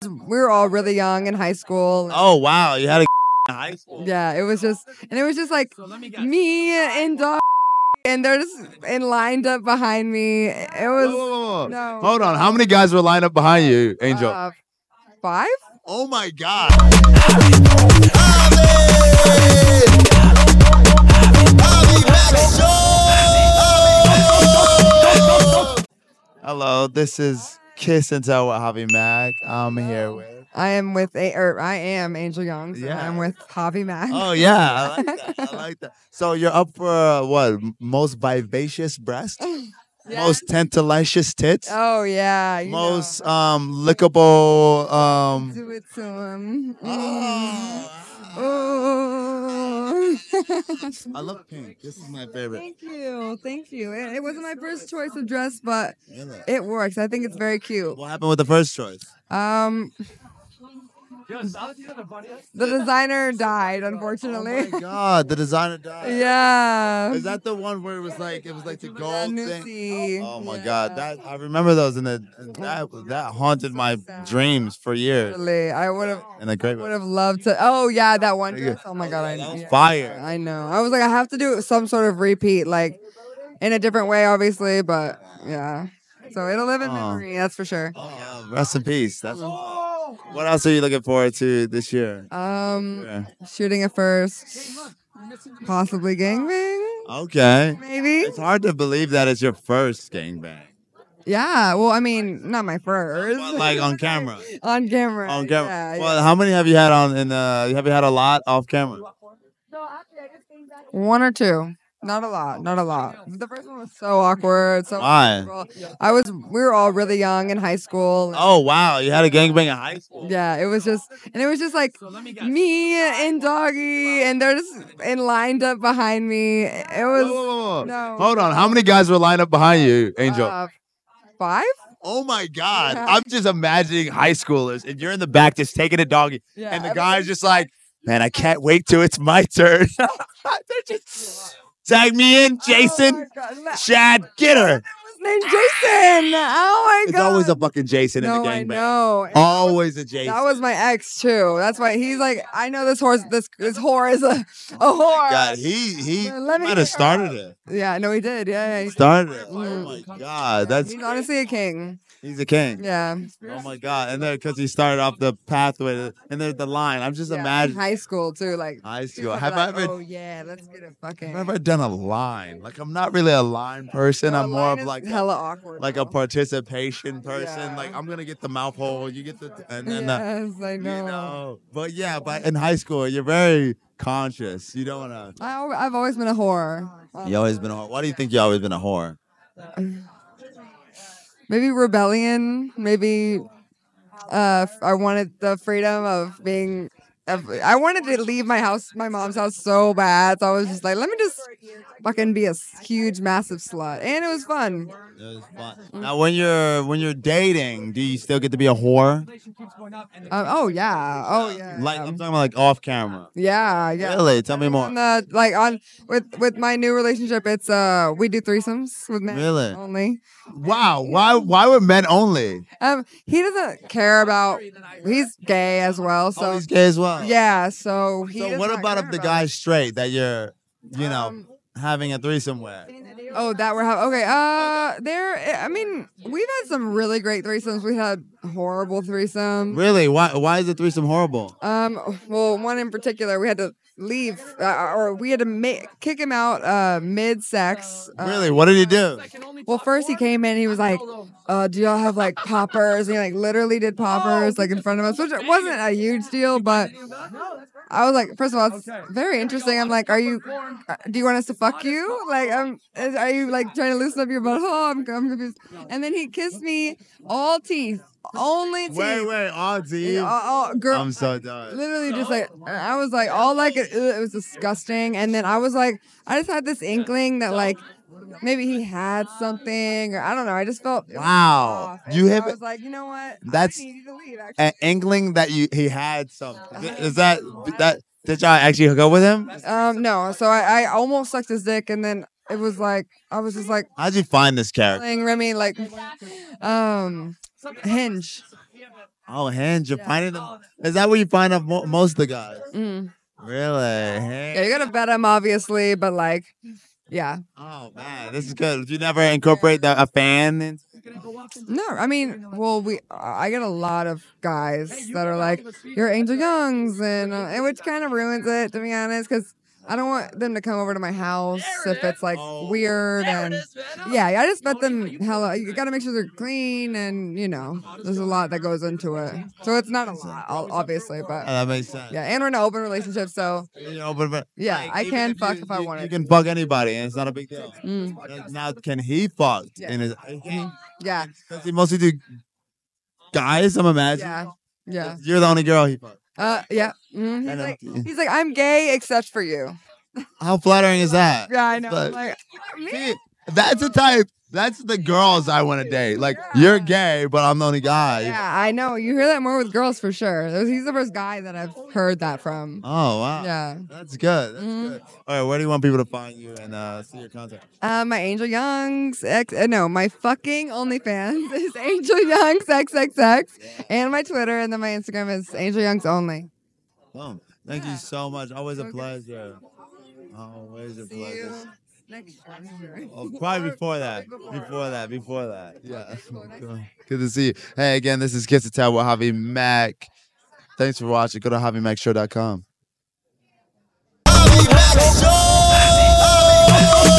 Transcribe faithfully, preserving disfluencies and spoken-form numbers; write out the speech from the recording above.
we were all really young in high school. Oh wow, you had a in high school. Yeah, it was just, and it was just like me and dog, and they're just and lined up behind me. It was Whoa, whoa, whoa, whoa. no. Hold on, how many guys were lined up behind you, Angel? Uh, five? Oh my God. Hello, this is Kiss and Tell with Javi Mac. I'm here with. I am with a, or I am Angel Young. So Yeah. I'm with Javi Mac. Oh yeah, I like that. I like that. So you're up for uh, what? Most vivacious breast, Yeah. most tantalizous tits, Oh yeah. You most know. um lickable um. Do it to him. Oh. Oh. I love pink. This is my favorite. Thank you. Thank you. It, it wasn't my first choice of dress, but Really? it works. I think it's very cute. What happened with the first choice? Um, the designer died, unfortunately. Oh my God, the designer died. Yeah. Is that the one where it was like it was like the Yeah, gold thing? Nussy. Oh my Yeah. God, that I remember those, and the and that that haunted my dreams for years. Really, I would have In a great would way. have loved to. Oh yeah, that one Yeah. dress. Oh my God, I That was yeah. fire. I know. I was like, I have to do some sort of repeat, like in a different way, obviously, but yeah. So it'll live in Oh. memory, that's for sure. Oh, rest in peace. That's. What else are you looking forward to this year? Um, Yeah. shooting a first, possibly gangbang, Okay. maybe. It's hard to believe that it's your first gangbang. Yeah. Well, I mean, not my first. But, like, on camera. On camera. On camera. Yeah, Well, yeah. how many have you had on? In uh, have you had a lot off camera? One or two. Not a lot. Not a lot. The first one was so awkward. So Why? uncomfortable. I was. We were all really young in high school. Oh wow, you had a gangbang in high school. Yeah, it was just, and it was just like me and doggy, and they're just and lined up behind me. It was Whoa, whoa, whoa, whoa. no. Hold on, how many guys were lined up behind you, Angel? Uh, five? Oh my God, Yeah. I'm just imagining high schoolers, and you're in the back just taking a doggy, Yeah, and the everyone- guy's just like, man, I can't wait till it's my turn. They're just tag me in, Jason, Oh my God. Shad, get her. His name's Jason. Oh my It's God. always a fucking Jason in no, the I gangbang. know. And Always a Jason. That was my ex too. That's why he's like, I know this horse, this this whore is a a whore. God, he he Let me might get have started her. it. Yeah, no, he did. Yeah, yeah. He- Started it. Oh Mm. my God, that's He's honestly a king. he's a king. Yeah. Oh my God, and then because he started off the pathway, and there's the line. I'm just Yeah, in imagining high school too. Like high people school. would be Have I like, ever Oh yeah, let's get a fucking. have I ever done a line? Like I'm not really a line person. No, I'm more line of is like hella awkward. like a participation person. Yeah. Like I'm gonna get the mouth hole, you get the and then uh, Yes, I you know. know. But yeah, but in high school you're very conscious. You don't wanna. I, al- I've always been a whore. You always been a whore. Why do you think you always been a whore? Maybe rebellion. Maybe uh, f- I wanted the freedom of being. Of, I wanted to leave my house, my mom's house, so bad. So I was just like, let me just fucking be a s- huge, massive slut, and it was fun. It was fun. Now, when you're when you're dating, do you still get to be a whore? Um, oh yeah, oh yeah, Like I'm talking about like off camera. yeah, yeah. Really? Tell me more. On the like on with with my new relationship, it's uh we do threesomes with men Really? only. Wow. Why why were men only? Um, he doesn't care about. He's gay as well, so Oh, he's gay as well. yeah. So he. So does what not about care if the about guy's straight that you're, you know, Um, having a threesome with? Oh, that we're having. Okay. Uh, there. I mean, we've had some really great threesomes. We had horrible threesomes. Really? Why why is the threesome horrible? Um. Well, one in particular, we had to leave, uh, or we had to ma- kick him out uh, mid-sex. Uh, Really? What did he do? Well, first he came in, he was like, uh, "Do y'all have like poppers?" And he like literally did poppers like in front of us, which wasn't a huge deal, but I was like, first of all, it's very interesting. I'm like, "Are you? uh, Do you want us to fuck you? Like, um, is, are you like trying to loosen up your butthole?" I'm, I'm confused. And then he kissed me, all teeth, only teeth. Wait, wait, Auntie. All, all- girl, I'm so done. literally just like I was like all like it, it was disgusting, and then I was like I just had this inkling that like maybe he had something or I don't know. I just felt it was Wow. off, and You so have I was like, you know what? That's I need you to leave. Actually. an inkling that you he had something. Is that that did y'all actually hook up with him? Um, no. So I, I almost sucked his dick, and then it was like I was just like How'd you find this character? playing Remy like um Hinge. Oh, hands. You're Yeah. finding them. Is that where you find out mo- most of the guys? Mm. Really? Yeah, you gotta vet them, obviously, but like, yeah. Oh man, this is good. Do you never incorporate the, a fan? In- No, I mean, well, we I get a lot of guys that are like, "You're Angel Youngs," and, uh, and which kind of ruins it, to be honest, because I don't want them to come over to my house if it's like Oh. weird and yeah, I just bet them hella. You gotta make sure they're clean, and you know, there's a lot that goes into it. So it's not a lot, ob- obviously, Oh, but that makes sense. yeah, and we're in an open relationship, so You know, but, but yeah, like, I even can if fuck you, if I you- wanted. You can fuck anybody, and it's not a big deal. Mm, Uh, Now, can he fuck? Yeah. In his, mhm, yeah, does he mostly do guys? I'm imagining. yeah, yeah. You're the only girl he fucked. Uh, yeah. mhm, He's And, like, um, he's like, I'm gay except for you. How flattering is that? Yeah, I know. But- I'm like, me? See, that's the type. That's the girls I want to date. Like, you're gay, but I'm the only guy. Yeah, I know. You hear that more with girls for sure. There's- He's the first guy that I've heard that from. Oh wow. Yeah. That's good. That's Mhm. good. All right, where do you want people to find you and uh, see your content? Uh, my Angel Youngs, X, uh, no, my fucking OnlyFans is Angel Youngs X X X, and my Twitter, and then my Instagram is Angel Youngs Only. Boom. Thank you so much. Always a Okay. pleasure. Always a See pleasure. you next year. Oh, probably before that. Before. Before that. Before that. Yeah. Okay, cool. Nice Good Good to see you. Hey, again, this is Kiss to Tell with Javi Mac. Thanks for watching. Go to javi mac show dot com. Javi Mac Show.